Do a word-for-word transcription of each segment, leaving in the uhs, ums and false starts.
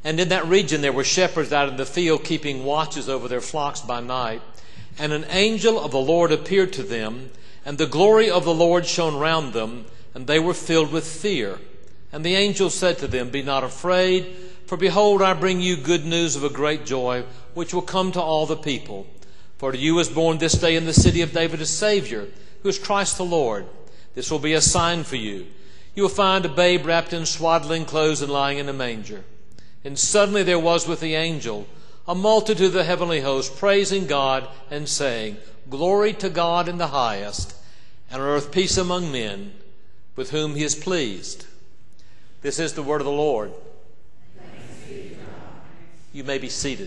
And in that region there were shepherds out in the field keeping watches over their flocks by night. And an angel of the Lord appeared to them, and the glory of the Lord shone round them, and they were filled with fear. And the angel said to them, Be not afraid, for behold, I bring you good news of a great joy, which will come to all the people. For to you is born this day in the city of David a Savior, who is Christ the Lord. This will be a sign for you. You will find a babe wrapped in swaddling clothes and lying in a manger. And suddenly there was with the angel a multitude of the heavenly host, praising God and saying, Glory to God in the highest, and on earth peace among men, with whom he is pleased. This is the word of the Lord. Thanks be to God. You may be seated.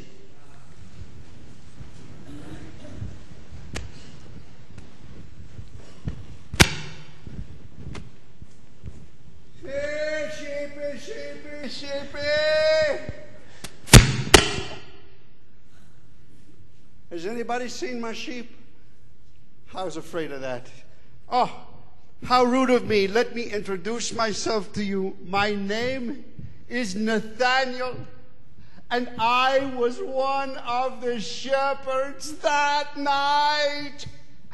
Hey, sheepy, sheepy, sheepy. Has anybody seen my sheep? I was afraid of that. Oh, how rude of me. Let me introduce myself to you. My name is Nathaniel, and I was one of the shepherds that night.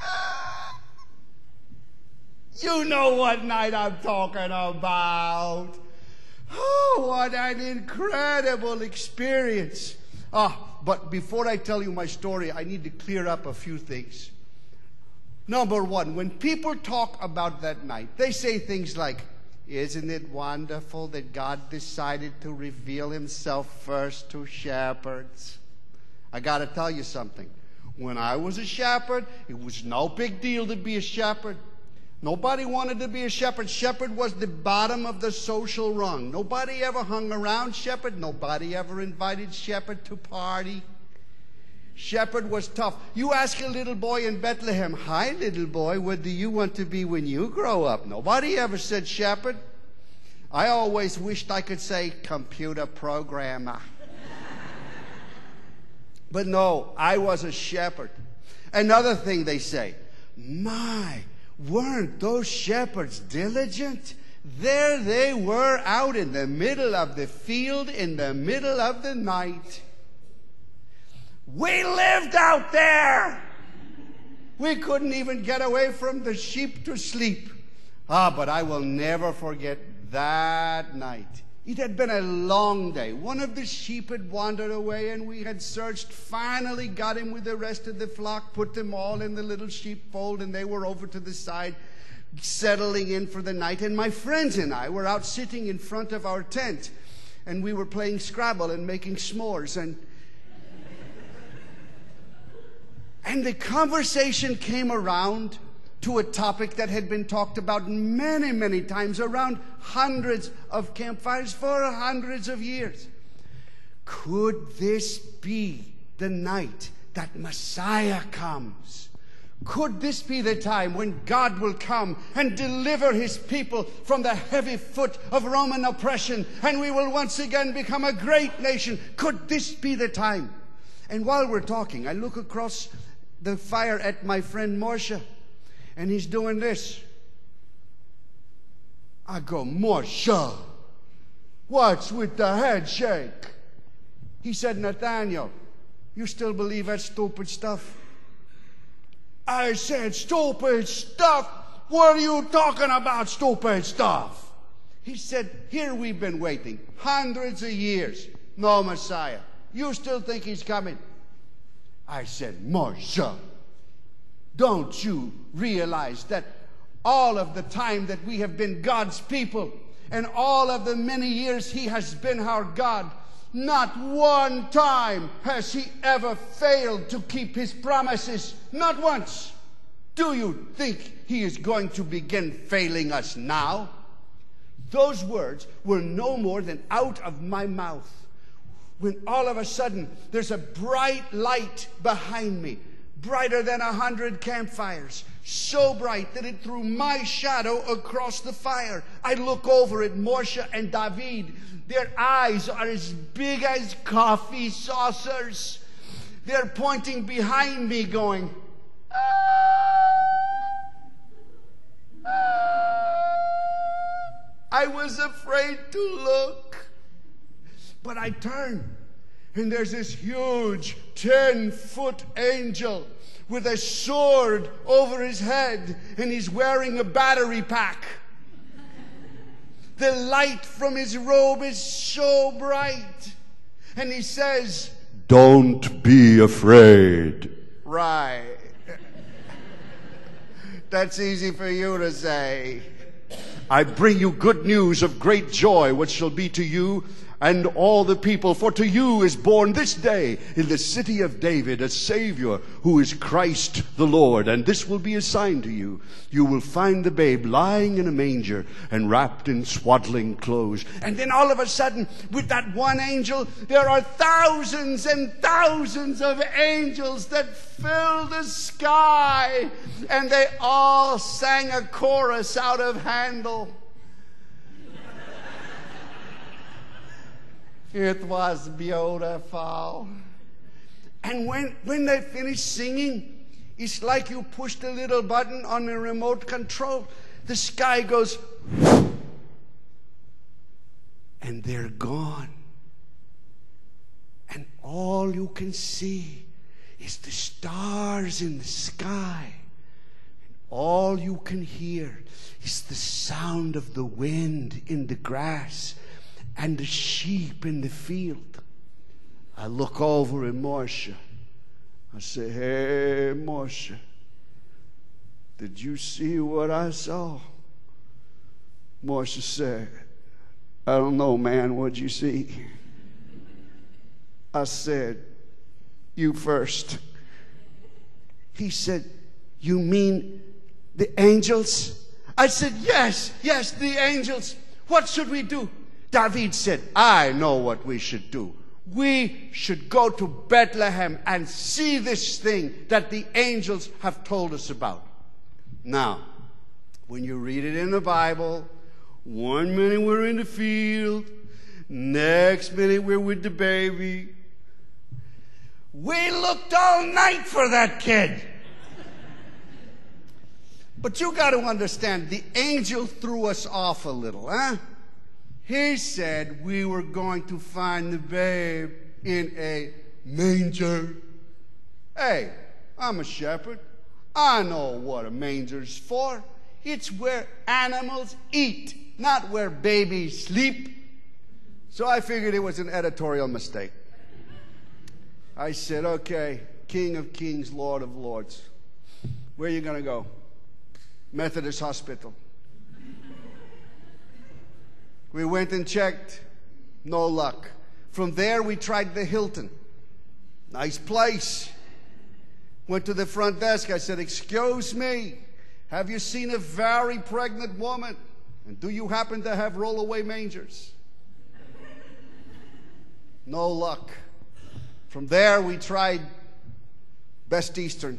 You know what night I'm talking about. Oh, what an incredible experience. Ah, but before I tell you my story, I need to clear up a few things. Number one, when people talk about that night, they say things like, isn't it wonderful that God decided to reveal himself first to shepherds? I got to tell you something. When I was a shepherd, it was no big deal to be a shepherd. Nobody wanted to be a shepherd. Shepherd was the bottom of the social rung. Nobody ever hung around shepherd. Nobody ever invited shepherd to party. Shepherd was tough. You ask a little boy in Bethlehem, hi, little boy, what do you want to be when you grow up? Nobody ever said shepherd. I always wished I could say computer programmer. But no, I was a shepherd. Another thing they say, my, weren't those shepherds diligent? There they were out in the middle of the field in the middle of the night. We lived out there. We couldn't even get away from the sheep to sleep. Ah, but I will never forget that night. It had been a long day. One of the sheep had wandered away, and we had searched, finally got him with the rest of the flock, put them all in the little sheepfold, and they were over to the side, settling in for the night. And my friends and I were out sitting in front of our tent, and we were playing Scrabble and making s'mores, and And the conversation came around to a topic that had been talked about many, many times around hundreds of campfires for hundreds of years. Could this be the night that Messiah comes? Could this be the time when God will come and deliver his people from the heavy foot of Roman oppression, and we will once again become a great nation? Could this be the time? And while we're talking, I look across the fire at my friend Moshe, and he's doing this. I go, Moshe, what's with the handshake? He said, Nathaniel, you still believe that stupid stuff? I said, stupid stuff? What are you talking about, stupid stuff? He said, here we've been waiting hundreds of years, no Messiah. You still think he's coming? I said, Moshe, don't you realize that all of the time that we have been God's people and all of the many years he has been our God, not one time has he ever failed to keep his promises. Not once. Do you think he is going to begin failing us now? Those words were no more than out of my mouth, when all of a sudden there's a bright light behind me, brighter than a hundred campfires, so bright that it threw my shadow across the fire. I look over at Moshe and David. Their eyes are as big as coffee saucers. They're pointing behind me going, ah, ah. I was afraid to look. But I turn, and there's this huge ten-foot angel with a sword over his head, and he's wearing a battery pack. The light from his robe is so bright. And he says, "Don't be afraid." Right. That's easy for you to say. "I bring you good news of great joy, which shall be to you and all the people. For to you is born this day in the city of David a Savior, who is Christ the Lord. And this will be a sign to you. You will find the babe lying in a manger and wrapped in swaddling clothes." And then all of a sudden, with that one angel, there are thousands and thousands of angels that fill the sky. And they all sang a chorus out of Handel. It was beautiful. And when, when they finished singing, it's like you pushed a little button on the remote control. The sky goes, and they're gone. And all you can see is the stars in the sky. And all you can hear is the sound of the wind in the grass and the sheep in the field. I look over at Marcia. I say, "Hey, Marcia, did you see what I saw?" Marcia said, "I don't know, man. What'd you see?" I said, "You first." He said, "You mean the angels?" I said, "Yes, yes, the angels. What should we do?" David said, "I know what we should do. We should go to Bethlehem and see this thing that the angels have told us about." Now, when you read it in the Bible, one minute we're in the field, next minute we're with the baby. We looked all night for that kid. But you got to understand, the angel threw us off a little, huh? He said we were going to find the babe in a manger. Hey, I'm a shepherd. I know what a manger's for. It's where animals eat, not where babies sleep. So I figured it was an editorial mistake. I said, "Okay, King of Kings, Lord of Lords, where are you going to go?" "Methodist Hospital." We went and checked. No luck. From there, we tried the Hilton. Nice place. Went to the front desk. I said, "Excuse me, have you seen a very pregnant woman? And do you happen to have rollaway mangers?" No luck. From there, we tried Best Eastern.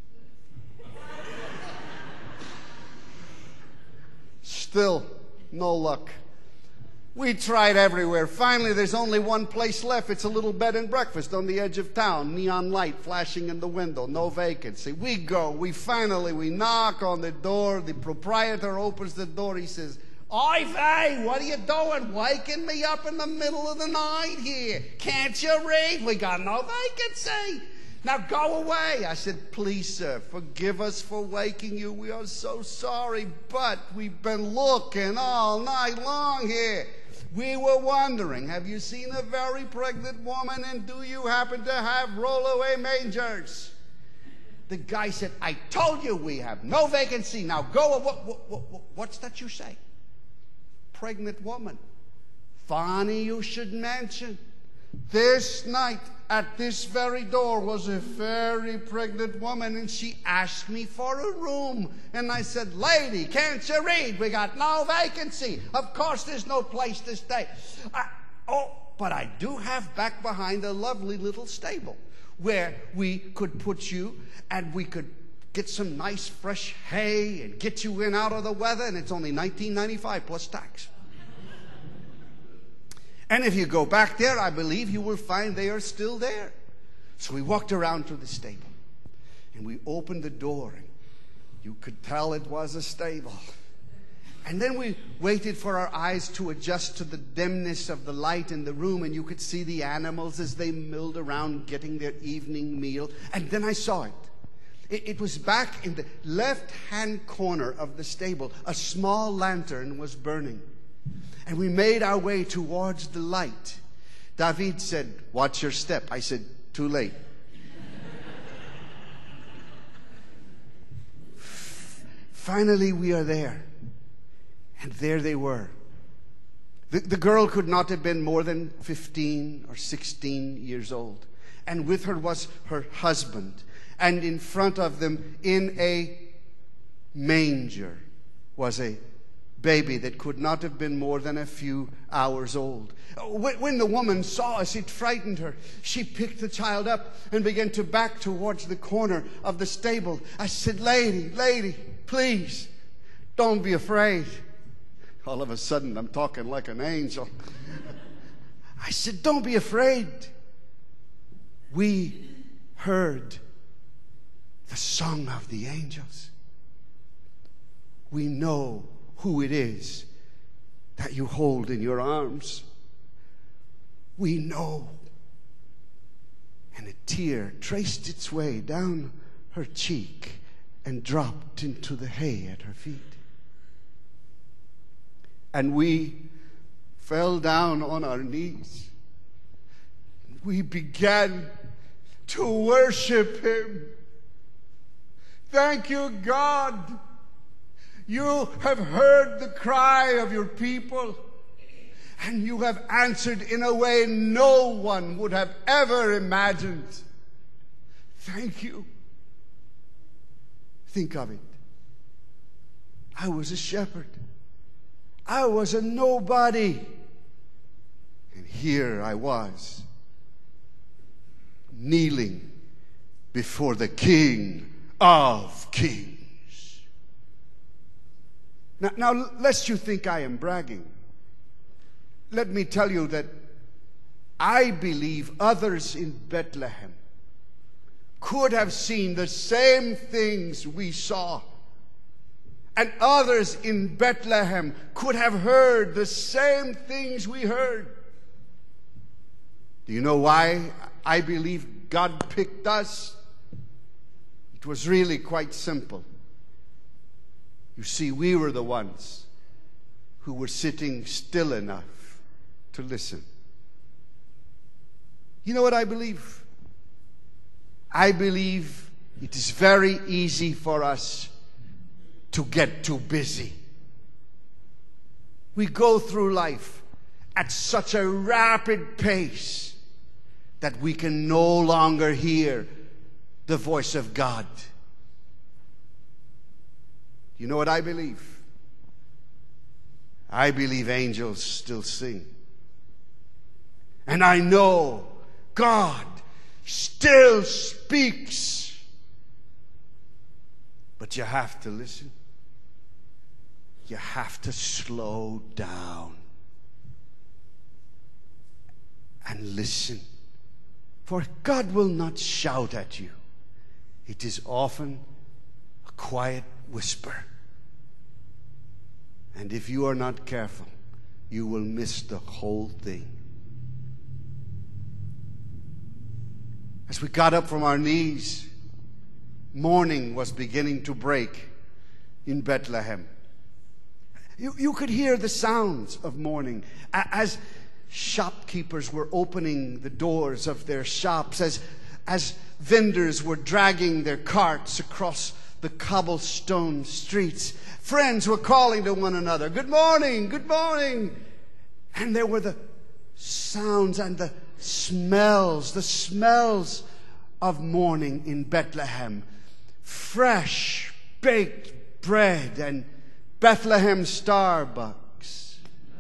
Still, no luck. We tried everywhere. Finally, there's only one place left. It's a little bed and breakfast on the edge of town. Neon light flashing in the window. No vacancy. We go. We finally, we knock on the door. The proprietor opens the door. He says, "Oi, Vay, what are you doing? Waking me up in the middle of the night here. Can't you read? We got no vacancy. Now go away." I said, "Please, sir, forgive us for waking you. We are so sorry, but we've been looking all night long here. We were wondering, have you seen a very pregnant woman, and do you happen to have rollaway mangers?" The guy said, "I told you we have no vacancy. Now go." What, what, what, what's that you say? Pregnant woman. Funny you should mention. This night, at this very door, was a very pregnant woman, and she asked me for a room. And I said, "Lady, can't you read? We got no vacancy. Of course there's no place to stay." I, oh, but I do have back behind a lovely little stable where we could put you, and we could get some nice fresh hay and get you in out of the weather, and it's only nineteen ninety-five plus tax. And if you go back there, I believe you will find they are still there. So we walked around to the stable, and we opened the door, and you could tell it was a stable. And then we waited for our eyes to adjust to the dimness of the light in the room, and you could see the animals as they milled around getting their evening meal. And then I saw it. It, it was back in the left-hand corner of the stable. A small lantern was burning. And we made our way towards the light. David said, "Watch your step." I said, "Too late." Finally, we are there. And there they were. The, the girl could not have been more than fifteen or sixteen years old. And with her was her husband. And in front of them, in a manger, was a baby that could not have been more than a few hours old. When the woman saw us, it frightened her. She picked the child up and began to back towards the corner of the stable. I said, "Lady, lady, please, don't be afraid." All of a sudden, I'm talking like an angel. I said, "Don't be afraid. We heard the song of the angels. We know who it is that you hold in your arms. We know." And a tear traced its way down her cheek and dropped into the hay at her feet. And we fell down on our knees. We began to worship Him. Thank you, God. You have heard the cry of your people, and you have answered in a way no one would have ever imagined. Thank you. Think of it. I was a shepherd. I was a nobody. And here I was, kneeling before the King of Kings. Now, now, lest you think I am bragging, let me tell you that I believe others in Bethlehem could have seen the same things we saw. And others in Bethlehem could have heard the same things we heard. Do you know why I believe God picked us? It was really quite simple. You see, we were the ones who were sitting still enough to listen. You know what I believe? I believe it is very easy for us to get too busy. We go through life at such a rapid pace that we can no longer hear the voice of God. You know what I believe? I believe angels still sing. And I know God still speaks. But you have to listen. You have to slow down and listen. For God will not shout at you. It is often a quiet whisper. And if you are not careful, you will miss the whole thing. As we got up from our knees, morning was beginning to break in Bethlehem. You, you could hear the sounds of morning as shopkeepers were opening the doors of their shops, as, as vendors were dragging their carts across the cobblestone streets. Friends were calling to one another, "Good morning, good morning." And there were the sounds and the smells, the smells of morning in Bethlehem. Fresh baked bread and Bethlehem Starbucks.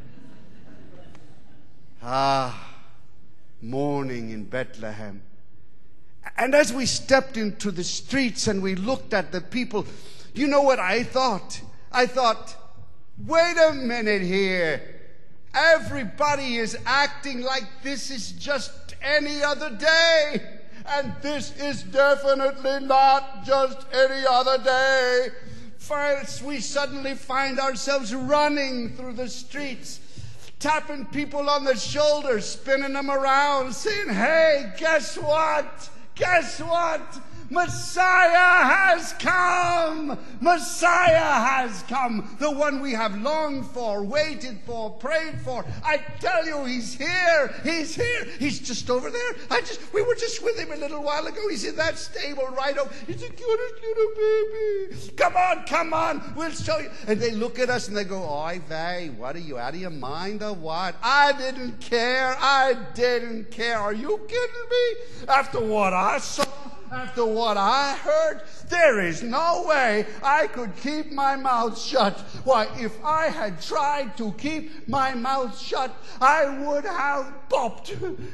Ah, morning in Bethlehem. And as we stepped into the streets and we looked at the people, you know what I thought? I thought, wait a minute here. Everybody is acting like this is just any other day. And this is definitely not just any other day. first we suddenly find ourselves running through the streets, tapping people on the shoulder, spinning them around, saying, hey, guess what? Guess what? Messiah has come! Messiah has come! The one we have longed for, waited for, prayed for. I tell you, he's here! He's here! He's just over there. I just we were just with him a little while ago. He's in that stable right over. He's the cutest little baby. Come on, come on, we'll show you. And they look at us and they go, oy vey, what are you, out of your mind or what? I didn't care. I didn't care. Are you kidding me? After what I saw, after what I heard, there is no way I could keep my mouth shut. Why, if I had tried to keep my mouth shut, I would have popped.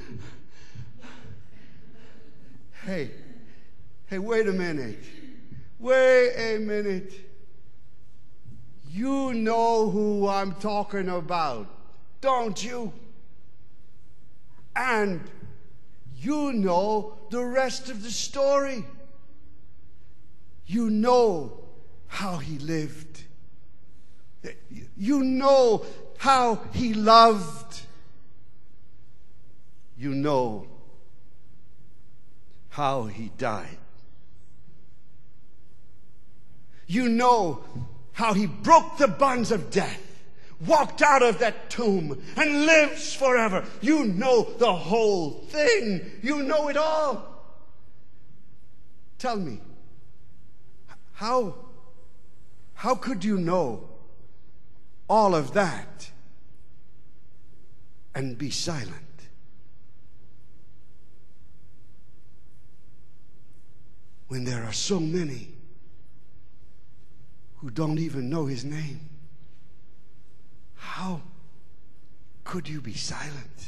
Hey, hey, wait a minute. Wait a minute. You know who I'm talking about, don't you? And you know the rest of the story. You know how he lived. You know how he loved. You know how he died. You know how he broke the bonds of death, walked out of that tomb, and lives forever. You know the whole thing. You know it all. Tell me, how, how could you know all of that and be silent? When there are so many who don't even know his name. How could you be silent?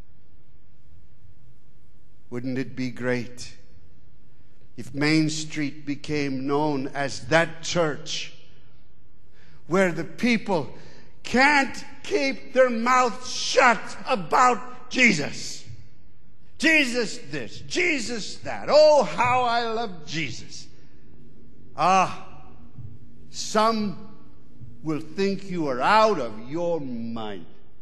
Wouldn't it be great if Main Street became known as that church where the people can't keep their mouths shut about Jesus? Jesus this, Jesus that. Oh, how I love Jesus. Ah, some will think you are out of your mind.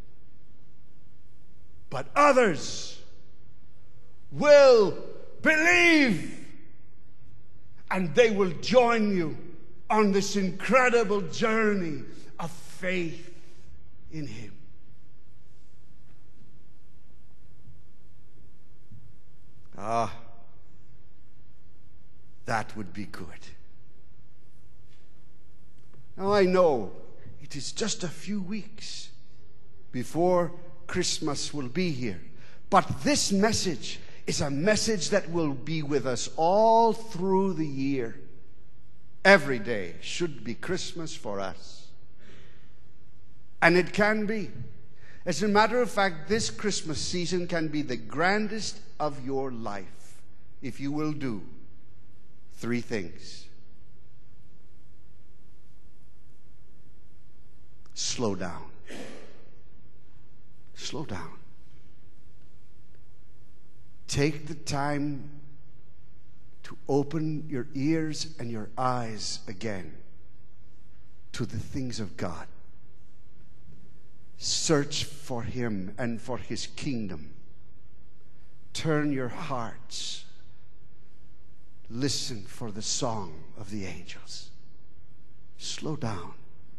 But others will believe, and they will join you on this incredible journey of faith in him. Ah, that would be good. Now I know it is just a few weeks before Christmas will be here. But this message is a message that will be with us all through the year. Every day should be Christmas for us. And it can be. As a matter of fact, this Christmas season can be the grandest of your life if you will do three things. Slow down. Slow down. Take the time to open your ears and your eyes again to the things of God. Search for him and for his kingdom. Turn your hearts. Listen for the song of the angels. Slow down.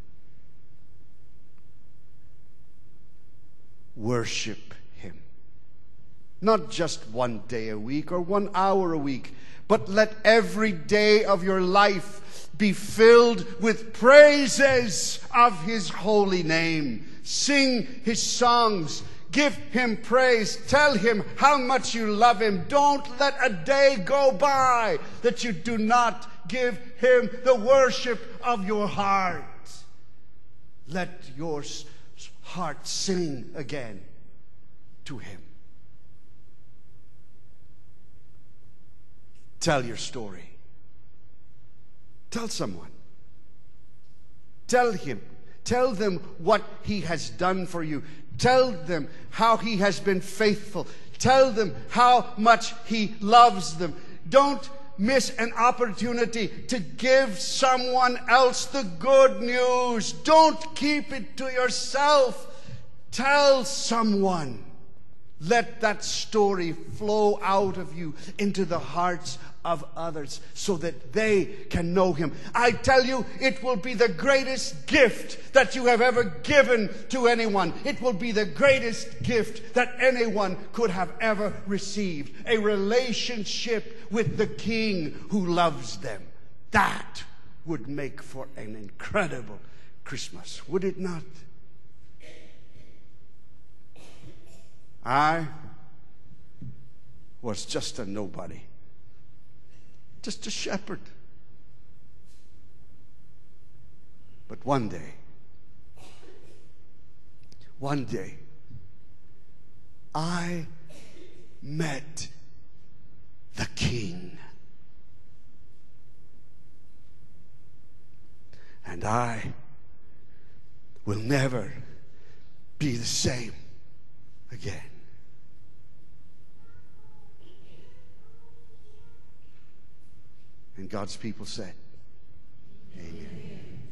Worship him. Not just one day a week or one hour a week, but let every day of your life be filled with praises of his holy name. Sing his songs. Give him praise. Tell him how much you love him. Don't let a day go by that you do not give him the worship of your heart. Let your heart sing again to him. Tell your story. Tell someone. Tell him. Tell them what he has done for you. Tell them how he has been faithful. Tell them how much he loves them. Don't miss an opportunity to give someone else the good news. Don't keep it to yourself. Tell someone. Let that story flow out of you into the hearts of others so that they can know him. I tell you, it will be the greatest gift that you have ever given to anyone. It will be the greatest gift that anyone could have ever received. A relationship with the King who loves them. That would make for an incredible Christmas, would it not? I was just a nobody. Just a shepherd. But one day, one day, I met the King. And I will never be the same again. And God's people said, amen.